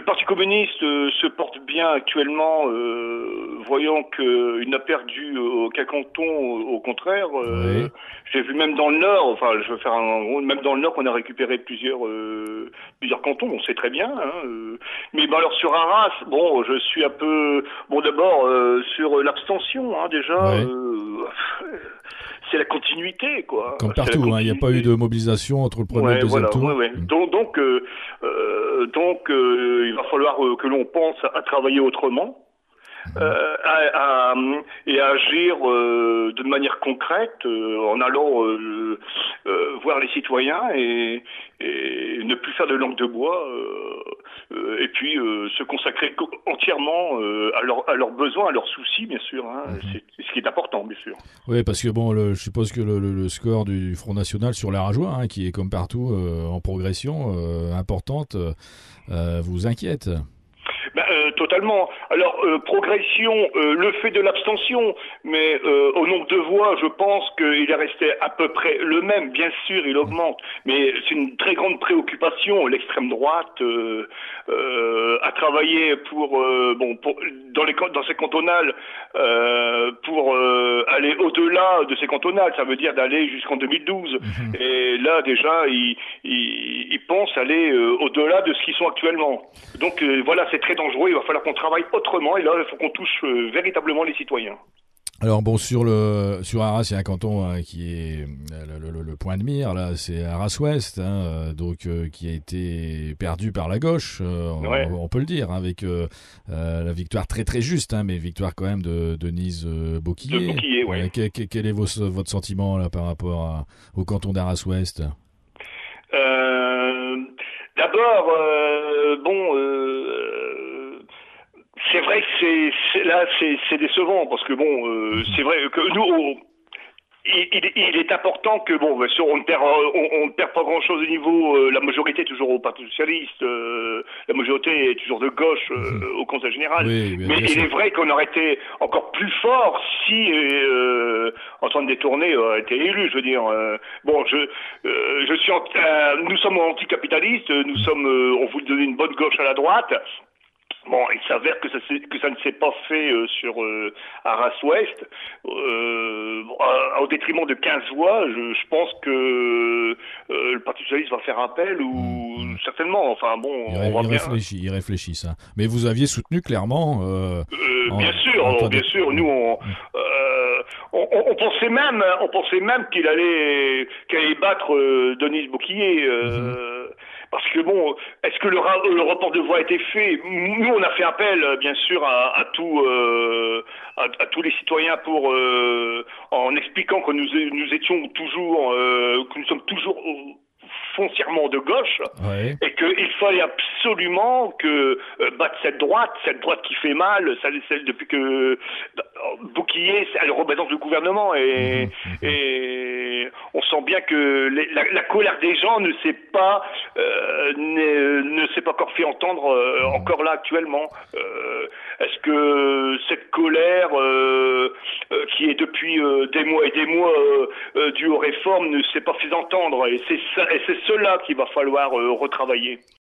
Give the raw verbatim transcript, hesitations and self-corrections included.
Parti communiste euh, se porte bien actuellement, euh, voyant qu'il n'a perdu aucun canton, au, au contraire. Euh, Oui. j'ai vu même dans le Nord, enfin je veux faire un même dans le Nord qu'on a récupéré plusieurs euh, plusieurs cantons, on sait très bien. Hein, euh. Mais bon alors sur Arras, bon je suis un peu bon d'abord euh, sur l'abstention hein, déjà. Ouais. Euh, c'est la continuité quoi. Comme C'est la partout, hein, il n'y a pas eu continuité. de mobilisation entre le premier et le Ouais, deuxième voilà, ouais, tour. ouais. Mm. Donc, donc, euh, euh, donc, euh, il va falloir euh, que l'on pense à travailler autrement. Mhm. Euh, à, à- et à agir euh, de manière concrète euh, en allant euh, euh, voir les citoyens et, et ne plus faire de langue de bois euh, euh, et puis euh, se consacrer co- entièrement euh, à, leur, à leurs besoins, à leurs soucis bien sûr. Hein, Mhm. c'est c'est ce qui est important bien sûr. Oui, parce que bon, le- je suppose que le, le- le score du Front National sur la Rajoie, hein, qui est comme partout euh, en progression euh, importante, euh, vous inquiète. Ben, euh, totalement. Alors, euh, progression, euh, le fait de l'abstention, mais euh, au nombre de voix, je pense qu'il est resté à peu près le même. Bien sûr, il augmente, mais c'est une très grande préoccupation. L'extrême droite euh, euh, a travaillé pour, euh, bon, pour, dans, les, can- dans ces cantonales euh, pour euh, aller au-delà de ces cantonales. Ça veut dire d'aller jusqu'en deux mille douze. Mhm. Et là, déjà, ils, ils, ils pensent aller euh, au-delà de ce qu'ils sont actuellement. Donc euh, voilà, c'est très dangereux, il va falloir qu'on travaille autrement et là, il faut qu'on touche euh, véritablement les citoyens. Alors bon, sur le sur Arras, il y a un canton hein, qui est euh, le, le- le point de mire là, c'est Arras-Ouest, hein, euh, donc euh, qui a été perdu par la gauche, euh, Ouais. on, on peut le dire, hein, avec euh, euh, la victoire très très juste, hein, mais victoire quand même de Denise euh, De Bouquillet. bouclier, ouais. Euh, que- que- quel est vos- votre sentiment là par rapport à- au canton d'Arras-Ouest? Euh, D'abord, euh, bon, euh, c'est vrai que c'est c'est- là, c'est c'est décevant parce que bon, euh, Mhm. c'est vrai que nous, on- il, il- il est important que bon, bien sûr, on ne perd, on, on ne perd pas grand-chose au niveau. Euh, la majorité est toujours au Parti socialiste, euh, la majorité est toujours de gauche Mhm. euh, au Conseil général. Oui, bien, Mais bien il sûr. est vrai qu'on aurait été encore plus fort si euh, Antoine Détourné aurait été élu. Je veux dire, euh, bon, je, euh, je suis, anti- euh, nous sommes anticapitalistes, nous Mhm. sommes, euh, on voulait donner une bonne gauche à la droite. Bon, il s'avère que ça, que ça ne s'est pas fait euh, sur euh, Arras-Ouest, euh, au détriment de quinze voix. Je, je pense que euh, le Parti socialiste va faire appel Mhm. ou Mhm. certainement. Enfin bon, Il, on ré- va il bien. réfléchit, il réfléchit ça. Mais vous aviez soutenu clairement euh, Euh, en- bien sûr, alors, Antoine bien de... sûr. Nous, Mhm. on, euh, on, on- on pensait même, on pensait même qu'il allait, qu'il allait battre euh, Denise Bouquillet. Mhm. Euh, parce que bon, est-ce que le, ra- le report de voix a été fait? Nous, on a fait appel, euh, bien sûr, à, à tout, euh, à, à tous les citoyens pour, euh, en expliquant que nous, nous étions toujours, euh, que nous sommes toujours foncièrement de gauche Ouais. et qu'il fallait absolument que euh, battre cette droite, cette droite qui fait mal, celle, celle depuis que euh, Bouquillet, elle représente le gouvernement et, Mhm. Mhm. et on sent bien que les, la, la colère des gens ne s'est pas euh, ne, ne s'est pas encore fait entendre euh, Mhm. encore là actuellement. Euh, est-ce que cette colère euh, euh, qui est depuis euh, des mois et des mois euh, euh, due aux réformes ne s'est pas fait entendre et c'est ça, et c'est cela qu'il va falloir euh, retravailler.